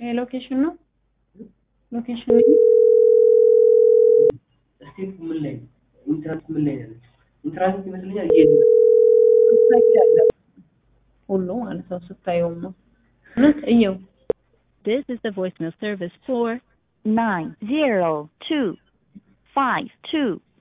ሎኬሽን ነው ሎኬሽን ስቴፕ ምን ላይ ኢንትራንስ ምን ላይ ነው ኢንትራንስ ይመስለኛል ይሄ ሁሉ ማለት ነው ስታየው ነው እውነት እየው This is the voicemail service for 902522